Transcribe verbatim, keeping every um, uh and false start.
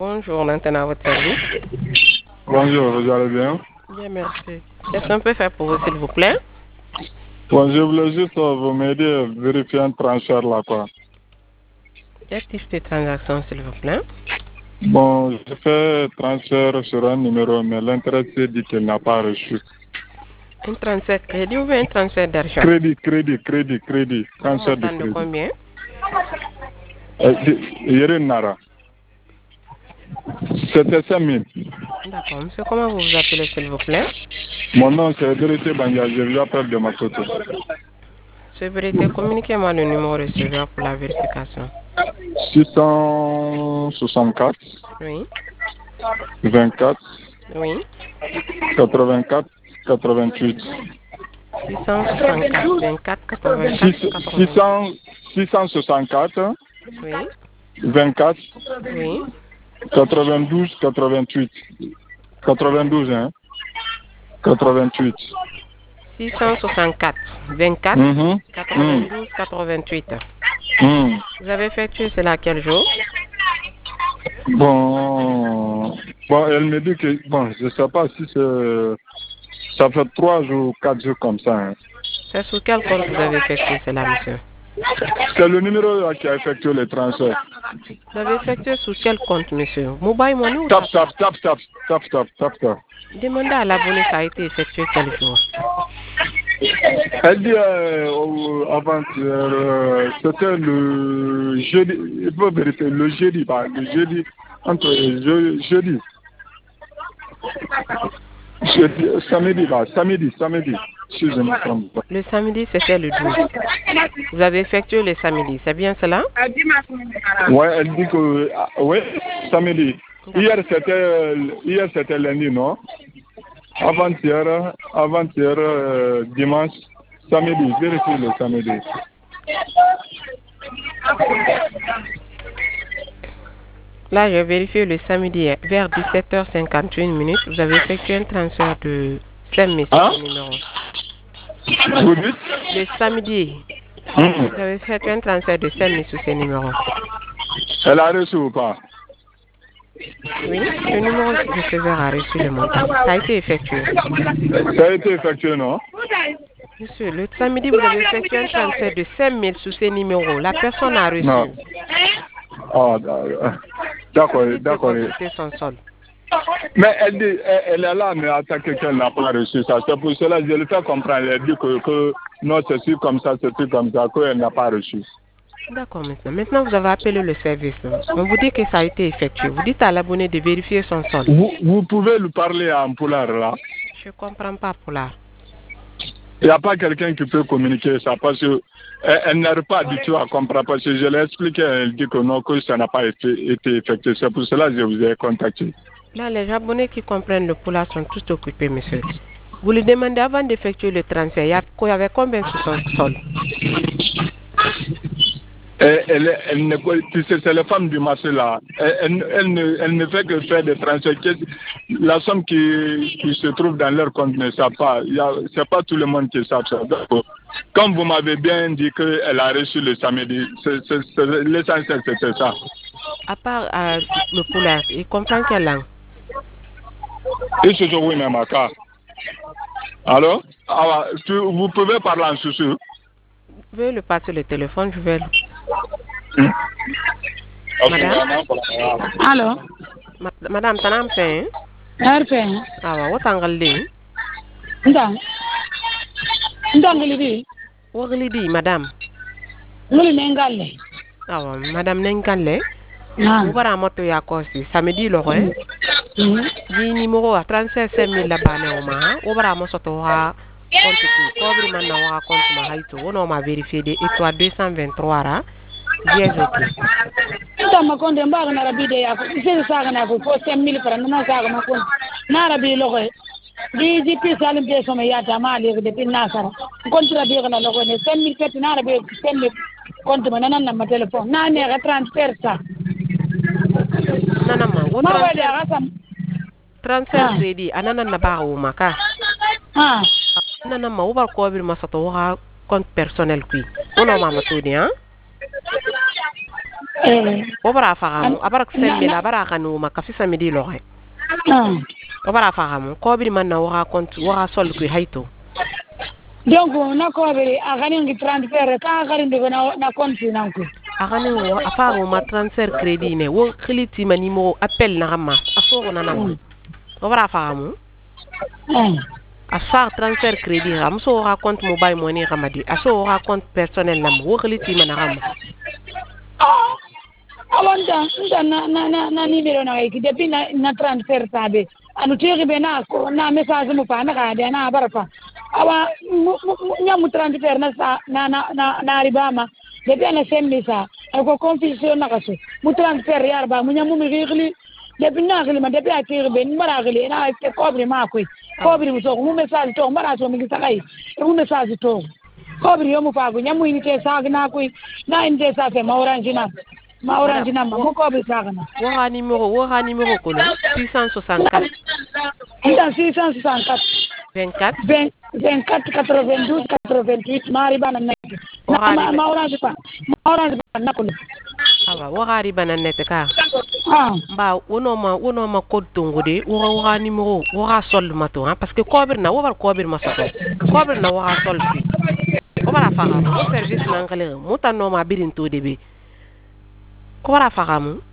Bonjour, maintenant à votre service. Bonjour, vous allez bien? Bien, merci. Qu'est-ce qu'on peut faire pour vous, s'il vous plaît? Bon, je voulais juste euh, vous m'aider à vérifier un transfert là, quoi. Quel type de transaction, s'il vous plaît? Bon, j'ai fait transfert sur un numéro, mais l'intéressé dit qu'il n'a pas reçu. Un transfert crédit ou un transfert d'argent? Crédit, crédit, crédit, crédit. Pour un Transfert de montant de crédit. combien? Euh, Yerin Nara. C'était cinq mille. D'accord. Monsieur, comment vous vous appelez, s'il vous plaît? Mon nom, c'est Dorothy Banya. Je vous appelle de ma côté. Monsieur Vérité, communiquez-moi le numéro receveur pour la vérification. six cent soixante-quatre, Oui. vingt-quatre, Oui. quatre-vingt-quatre, quatre-vingt-huit. six cent soixante-quatre, vingt-quatre, quatre-vingt-quatre, quatre-vingt-huit. six cent soixante-quatre, Oui. vingt-quatre, Oui. quatre-vingt-douze, quatre-vingt-huit. quatre-vingt-douze, hein? quatre-vingt-huit. six cent soixante-quatre, vingt-quatre, Mhm. Mm. quatre-vingt-douze, quatre-vingt-huit. Mm. Vous avez effectué cela quel jour? Bon, bon, elle me dit que, bon, je ne sais pas si c'est, ça fait trois jours, quatre jours comme ça. Hein. C'est sur quel compte vous avez effectué cela, monsieur? C'est le numéro là qui a effectué le transfert. Vous avez effectué sur quel compte, monsieur? Mobile Money ou Tap, Tap? tap, tap, tap, tap, tap, tap, tap. Demandez à l'abonné, ça a été effectué quel jour? Elle dit euh, avant, euh, c'était le jeudi, il faut vérifier, le jeudi, bah, le jeudi, entre je, jeudi, jeudi, samedi, bah, samedi, samedi, si je ne me trompe pas. Le samedi, c'était le douze. Vous avez effectué le samedi, c'est bien cela? Ouais, elle dit que, ah, ouais, samedi. Hier c'était, hier c'était lundi, non? Avant-hier, avant-hier, euh, dimanche, samedi, vérifiez le samedi. Là, j'ai vérifié le samedi vers dix-sept heures cinquante-et une minutes. Vous avez effectué un transfert de cinq mille sur Hein? ce numéro. Vous dites? Le samedi, Hum. vous avez effectué un transfert de cinq mille sur ce numéro. Elle a reçu ou pas? Oui, le numéro receveur a reçu le montant. Ça a été effectué. Ça a été effectué, non? Monsieur, le samedi, vous avez effectué un transfert de cinq mille sur ce numéro. La personne a reçu. Non. Oh, d'accord, Vous dites de d'accord. consulter son solde. Mais elle dit, elle, elle est là, mais attaque qu'elle n'a pas reçu ça. C'est pour cela que je le fais comprendre. Elle dit que, que non, c'est comme ça, c'est comme ça, qu'elle n'a pas reçu. D'accord, maintenant. Maintenant, vous avez appelé le service. On vous dit que ça a été effectué. Vous dites à l'abonné de vérifier son solde. Vous, vous pouvez lui parler en poulard, là? Je ne comprends pas, Poulard. Il n'y a pas quelqu'un qui peut communiquer ça parce qu'elle elle, n'arrive pas du tout à comprendre. Parce que je l'ai expliqué, elle dit que non, que ça n'a pas été, été effectué. C'est pour cela que je vous ai contacté. Là, les abonnés qui comprennent le Poulard sont tous occupés, monsieur. Vous lui demandez avant d'effectuer le transfert, il y avait combien sur son solde? Elle, elle, elle ne, tu sais, c'est la femme du marché là. Elle, elle, elle, ne, elle ne fait que faire des transferts. La somme qui, qui se trouve dans leur compte ne sait pas. Ce n'est pas tout le monde qui sait ça. Donc, comme vous m'avez bien dit qu'elle a reçu le samedi, l'essentiel c'était ça. À part euh, le Poulard, il comprend quelle langue? Et ce jour, oui, même à cas. Alors, alors tu, vous pouvez parler en sous-sous. Veuillez le passer le téléphone, je vais le... Hmm. Madame? Allo. Ma Madame, tanam fe? Ar fe. Awa, wotangal li? Ndang. Ndang li di. Wogli di, madame. Nguli nengalle. Awa, madame nengalle. Ah. Ubara moto ya kosi. Samedi lo ko eh? Mm. Di numéro a trente-cinq mille la bane o ma. Ubara mo soto ha compte tu. Kobri man na wa compte ma haito. Wono ma vérifier de étoile deux cent vingt-trois ra. Dièse ok. Nda makonde mbaga na rabi de ya ko. Ise saga na ko ko cinq mille francs na saga makonde. Na rabi lo ko. Di di pi salim de so me ya ta ma le de pin nasara. Kontra bi na lo ko ne cinq mille ket na rabi cinq mille compte ma nan na ma téléphone. Na ne ga transfert ça. Nana ma, wo Ma wa de transfert ga sam. transfert crédit anana na ba o maka. Ah. Nana ma ubar kobri ma soto ha compte personnel qui. Wono ma matodi hein? eh o bara fagamu abara semmila bara kanu makafisa midi lo hay ah o bara fagamu ko bi man na wa compte wa sol ku hayto donc na ko be agani ngi transfert ka agani ndo na na compte nanko agani wo afago ma transfert crédit ne wo khiliti ma numéro appel na rama aso na nam o bara fagamu eh afar transfert crédit ram so wa compte mobile money ramadi aso wa compte personnel nam wo khiliti ma na rama ah awanda nda na na na na nimero na iki depuis na na transfert tabe anu tiri be na ko na message mu pa na ka de na barapa awa nyamu transfert na sa na na na na ribama depuis na sembisa ko confusion na kaso mu transfert yar ba mu nyamu mi rigli depuis na rigli ma depuis a tiri be mara rigli na ke cobre ma ko cobre mu so mu message to mara so mi sakai mu message to cobre yo mu pa go nyamu ni te sa na ko na inde sa fe ma orange na ma orange na ma mo ko be sagana wo ha numéro wo ha numéro ko no six cent soixante-quatre nda six cent soixante-quatre vingt-quatre vingt-quatre quatre-vingt-douze quatre-vingt-huit mari bana nek ma ma orange pa ma orange pa nakolo awa wo ha ri bana net ka ah ba wono ma wono ma code tongo de wo wo ha numéro wo ha sol ma to ha parce que cobre na wo bar cobre ma soto cobre na wo ha sol fi wo bara fa ha mo service na ngale mo tan no ma birin to de be ko bara fagamu